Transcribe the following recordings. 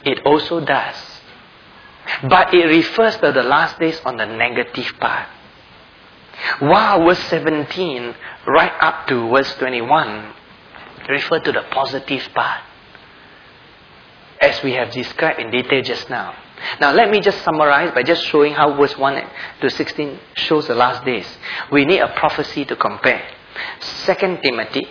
It also does. But it refers to the last days on the negative part. While verse 17 right up to verse 21 refer to the positive part, as we have described in detail just now. Now let me just summarize by just showing how verse 1 to 16 shows the last days. We need a prophecy to compare. 2 Timothy.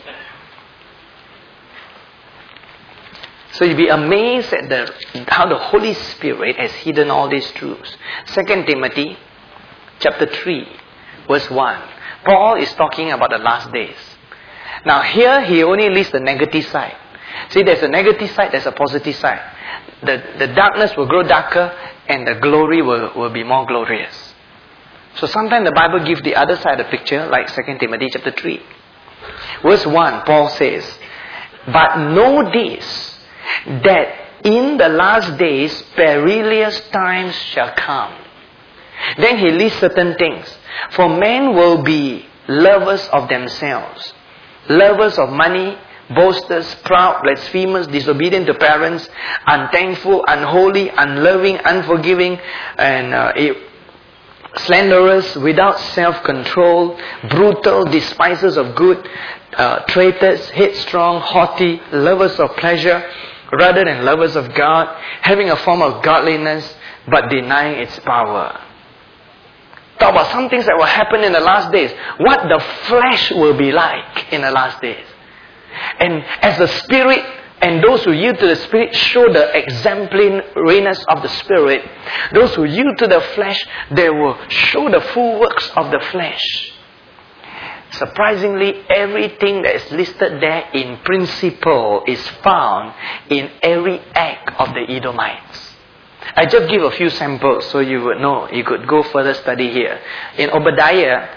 So you'll be amazed at how the Holy Spirit has hidden all these truths. 2 Timothy chapter 3 verse 1. Paul is talking about the last days. Now here he only lists the negative side. See, there's a negative side, there's a positive side. The darkness will grow darker and the glory will be more glorious. So sometimes the Bible gives the other side of the picture, like 2 Timothy chapter 3. Verse 1, Paul says, "But know this, that in the last days perilous times shall come." Then he lists certain things. "For men will be lovers of themselves, lovers of money, boasters, proud, blasphemers, disobedient to parents, unthankful, unholy, unloving, unforgiving, and slanderers, without self-control, brutal, despisers of good, traitors, headstrong, haughty, lovers of pleasure rather than lovers of God, having a form of godliness but denying its power." Talk about some things that will happen in the last days. What the flesh will be like in the last days. And as the Spirit and those who yield to the Spirit show the exemplariness of the Spirit, those who yield to the flesh, they will show the full works of the flesh. Surprisingly, everything that is listed there in principle is found in every act of the Edomites. I just give a few samples so you would know. You could go further study here. In Obadiah,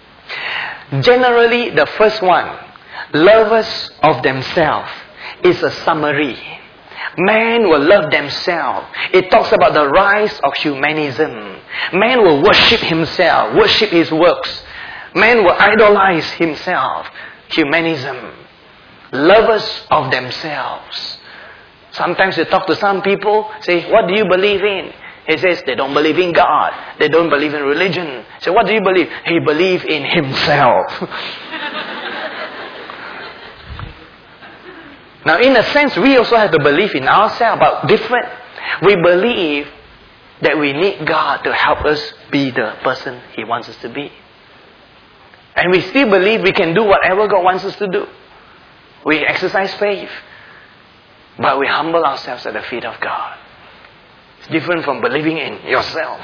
generally the first one, lovers of themselves, is a summary. Man will love themselves. It talks about the rise of humanism. Man will worship himself, worship his works. Man will idolize himself. Humanism. Lovers of themselves. Sometimes you talk to some people, say, "What do you believe in?" He says, "They don't believe in God. They don't believe in religion." So what do you believe? He believes in himself. Now, in a sense, we also have to believe in ourselves, but different. We believe that we need God to help us be the person He wants us to be. And we still believe we can do whatever God wants us to do. We exercise faith. But we humble ourselves at the feet of God. It's different from believing in yourself.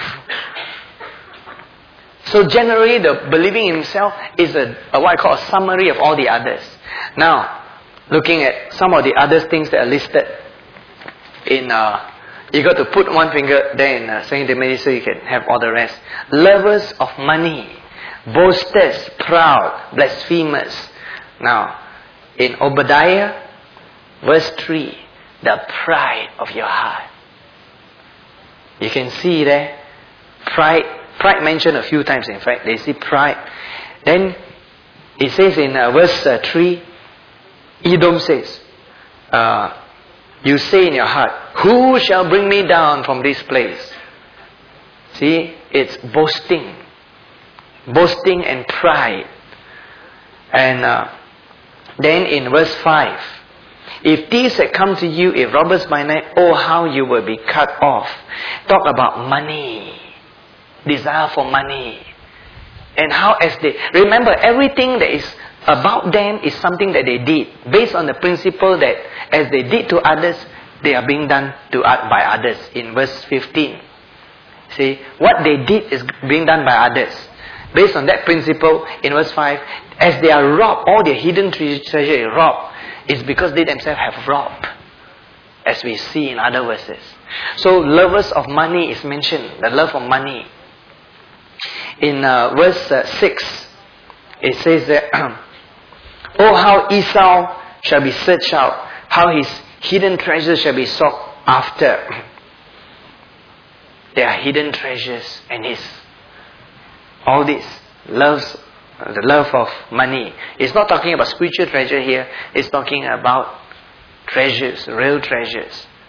So generally, the believing in himself is what I call a summary of all the others. Now, looking at some of the other things that are listed in, you got to put one finger there in 2 Timothy so you can have all the rest. Lovers of money, boasters, proud, blasphemers. Now, in Obadiah, verse 3, the pride of your heart. You can see there, pride mentioned a few times. In fact, they see pride. Then it says in verse 3, Edom says, you say in your heart, "Who shall bring me down from this place?" See, it's boasting. Boasting and pride. And then in verse 5, "If thieves had come to you, if robbers by night, oh how you will be cut off." Talk about money. Desire for money. And how as they... Remember, everything that is about them is something that they did. Based on the principle that as they did to others, they are being done by others. In verse 15. See, what they did is being done by others. Based on that principle, in verse 5, as they are robbed, all their hidden treasure is robbed. It's because they themselves have robbed, as we see in other verses. So lovers of money is mentioned, the love of money. In verse 6, it says that, "Oh, how Esau shall be searched out, how his hidden treasures shall be sought after." There are hidden treasures, and all this loves. The love of money. It's not talking about spiritual treasure here. It's talking about treasures, real treasures.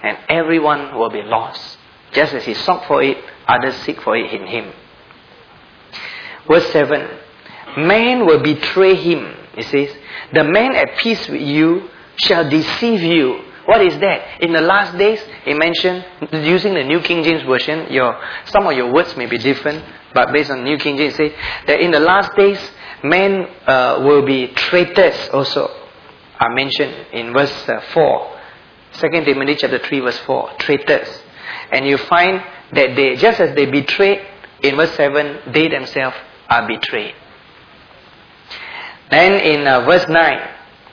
and everyone will be lost. Just as he sought for it, others seek for it in him. Verse 7. Man will betray him. It says, the man at peace with you shall deceive you. What is that? In the last days, he mentioned, using the New King James Version, some of your words may be different, but based on New King James, it says that in the last days, men will be traitors also. Are mentioned in verse 4. 2 Timothy chapter 3 verse 4. Traitors. And you find that they, just as they betrayed, in verse 7, they themselves are betrayed. Then in verse 9,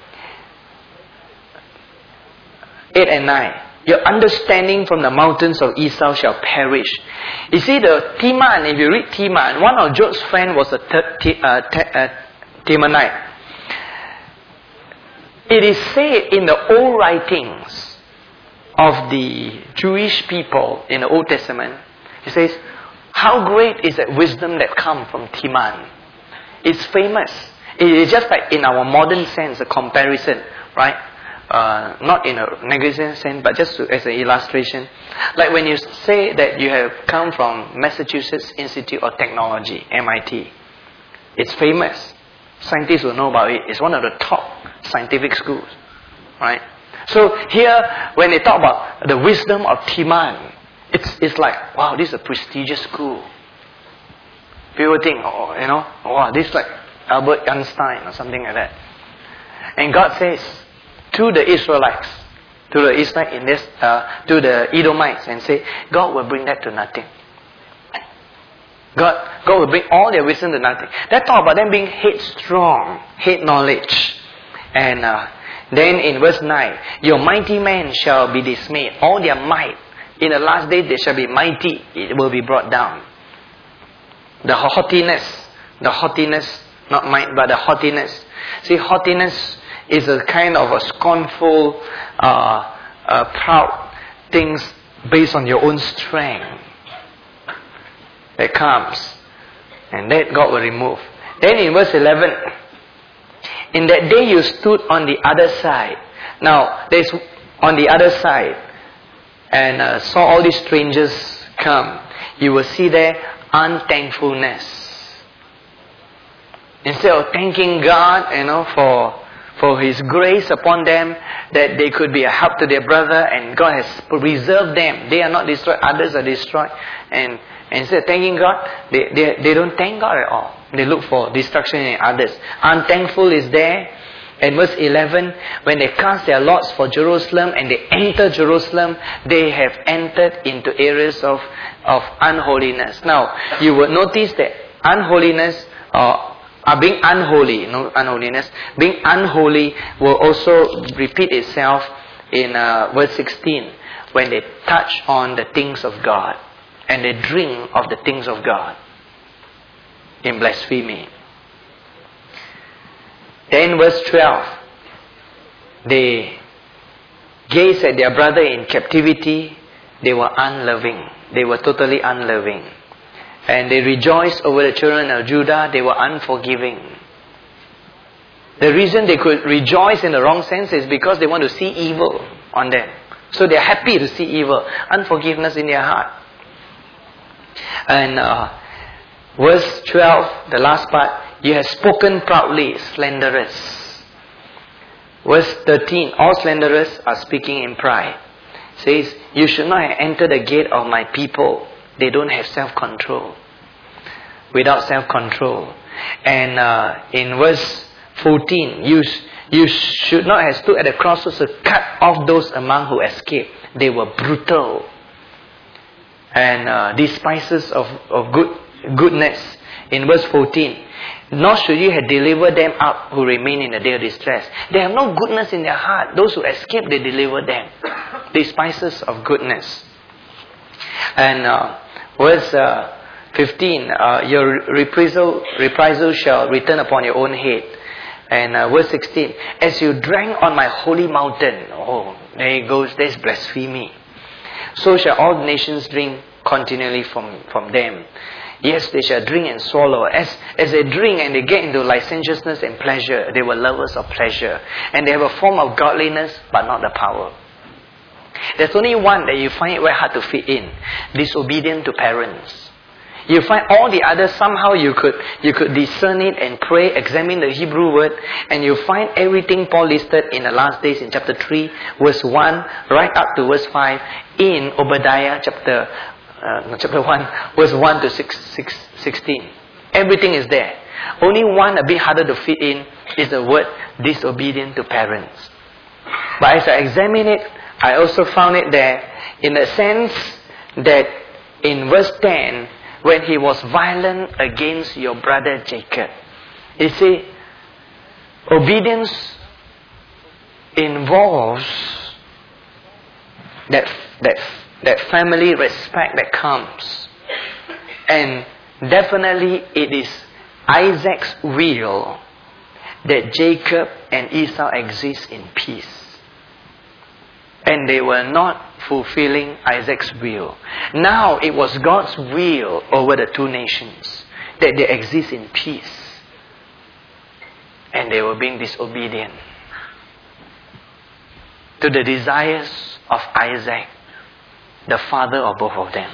8 and 9, your understanding from the mountains of Esau shall perish. You see the Teman, if you read Teman, one of Job's friends was a Temanite. It is said in the old writings of the Jewish people in the Old Testament, it says, how great is that wisdom that comes from Teman. It's famous. It is just like in our modern sense, a comparison, right? Not in a negative sense, but just as an illustration. Like when you say that you have come from Massachusetts Institute of Technology, MIT. It's famous. Scientists will know about it. It's one of the top scientific schools, right? So here, when they talk about the wisdom of Teman, it's like, wow, this is a prestigious school. People think, wow, this is like Albert Einstein or something like that. And God says to the Israelites, to the Edomites, and say, God will bring that to nothing. God will bring all their wisdom to nothing. That talk about them being headstrong, hate knowledge. And then in verse 9, your mighty men shall be dismayed. All their might, in the last day they shall be mighty. It will be brought down. The haughtiness, not might, but the haughtiness. See, haughtiness is a kind of a scornful, proud things based on your own strength that comes, and that God will remove. Then in verse 11, in that day you stood on the other side. Now, there's on the other side, and saw all these strangers come. You will see there unthankfulness. Instead of thanking God, for His grace upon them, that they could be a help to their brother, and God has preserved them. They are not destroyed, others are destroyed. And instead of thanking God, they don't thank God at all. They look for destruction in others. Unthankful is there. And verse 11, when they cast their lots for Jerusalem and they enter Jerusalem, they have entered into areas of unholiness. Now, you will notice that unholiness, being unholy, unholiness, being unholy will also repeat itself in verse 16, when they touch on the things of God and they drink of the things of God in blasphemy. Then verse 12, they gazed at their brother in captivity. They were unloving. They were totally unloving. And they rejoiced over the children of Judah. They were unforgiving. The reason they could rejoice in the wrong sense is because they want to see evil on them. So they are happy to see evil. Unforgiveness in their heart. And verse 12, the last part, you have spoken proudly, slanderous. Verse 13, all slanderers are speaking in pride. It says, you should not have entered the gate of my people. They don't have self-control. Without self-control. And in verse 14, you should not have stood at the crossroads to cut off those among who escaped. They were brutal. And despisers of goodness. In verse 14, nor should you have delivered them up who remain in the day of distress. They have no goodness in their heart. Those who escape, they deliver them. Despisers of goodness. And verse 15, your reprisal shall return upon your own head. And verse 16, as you drank on my holy mountain, there it goes, there's blasphemy. So shall all nations drink continually from them. Yes, they shall drink and swallow. As they drink and they get into licentiousness and pleasure, they were lovers of pleasure. And they have a form of godliness, but not the power. There's only one that you find it very hard to fit in. Disobedient to parents. You find all the others, somehow you could discern it and pray, examine the Hebrew word, and you find everything Paul listed in the last days in chapter 3, verse 1, right up to verse 5, in Obadiah chapter 1, verse 1 to 16. Everything is there. Only one a bit harder to fit in is the word disobedient to parents. But as I examine it, I also found it there in the sense that in verse 10, when he was violent against your brother Jacob. You see, obedience involves that family respect that comes. And definitely it is Isaac's will that Jacob and Esau exist in peace. And they were not fulfilling Isaac's will. Now it was God's will over the two nations that they exist in peace. And they were being disobedient to the desires of Isaac, the father of both of them.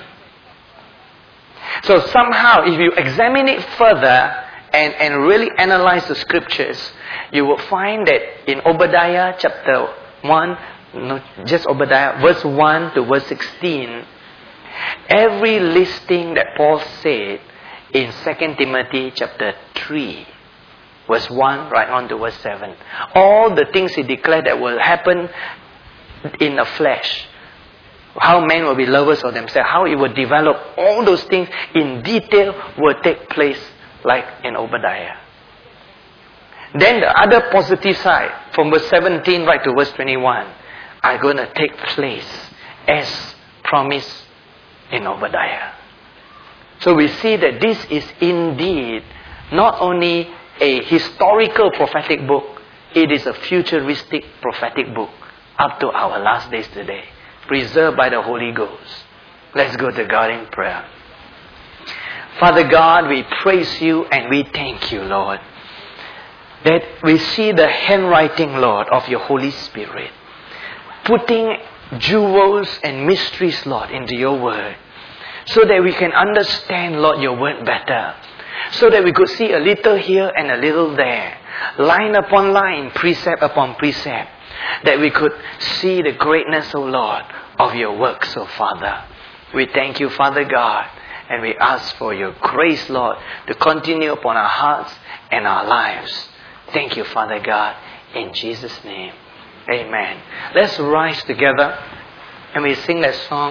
So somehow, if you examine it further and really analyze the scriptures, you will find that in Obadiah chapter 1, no, just Obadiah, verse 1 to verse 16, every listing that Paul said in 2 Timothy chapter 3, verse 1 right on to verse 7, all the things he declared that will happen in the flesh, how men will be lovers of themselves, how it will develop, all those things in detail will take place like in Obadiah. Then the other positive side, from verse 17 right to verse 21, are going to take place as promised in Obadiah. So we see that this is indeed not only a historical prophetic book, it is a futuristic prophetic book up to our last days today, preserved by the Holy Ghost. Let's go to God in prayer. Father God, we praise you and we thank you, Lord, that we see the handwriting, Lord, of your Holy Spirit, putting jewels and mysteries, Lord, into your word, so that we can understand, Lord, your word better, so that we could see a little here and a little there, line upon line, precept upon precept, that we could see the greatness, O Lord, of your works, O Father. We thank you, Father God, and we ask for your grace, Lord, to continue upon our hearts and our lives. Thank you, Father God, in Jesus' name. Amen. Let's rise together and we sing that song,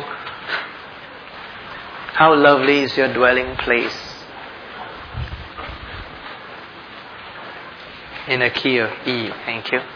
How Lovely is Your Dwelling Place, in a key of E. Thank you.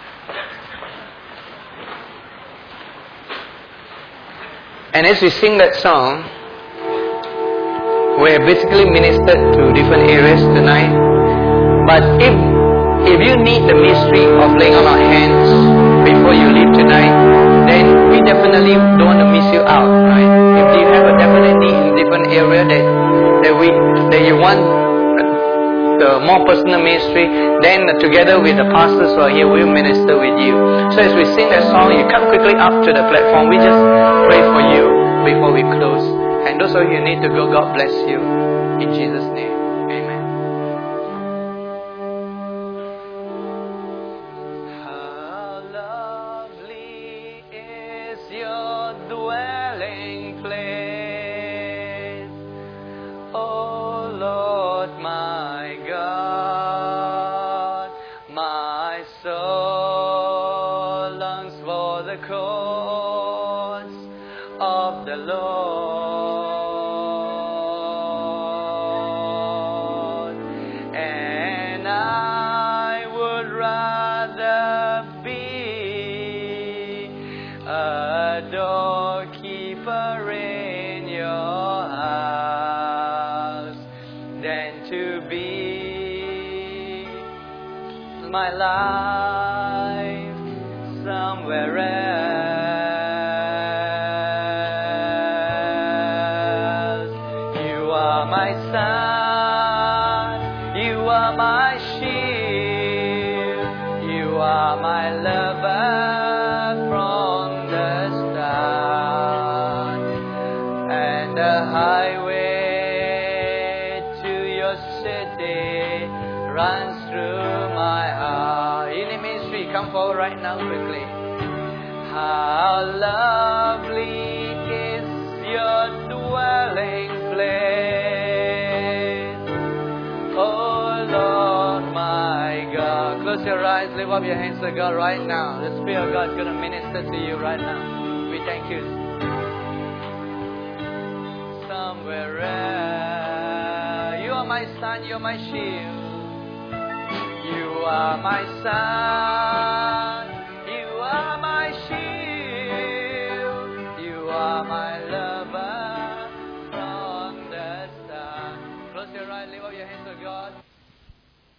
And as we sing that song, we have basically ministered to different areas tonight. But if you need the mystery of laying on our hands before you leave tonight, then we definitely don't want to miss you out, right? If you have a definite need in different area that you want the more personal ministry, then together with the pastors who are here, we'll minister with you. So as we sing that song, you come quickly up to the platform. We just pray for you before we close. And those of you who need to go, God bless you. In Jesus' name. My life somewhere else. You are my sun, you are my shield, you are my lover from the start. right now quickly. How lovely is your dwelling place, oh Lord my God. Close your eyes, lift up your hands to God right now. The Spirit of God is going to minister to you right now. We thank you. Somewhere else, you are my sun, you are my shield. You are my sun.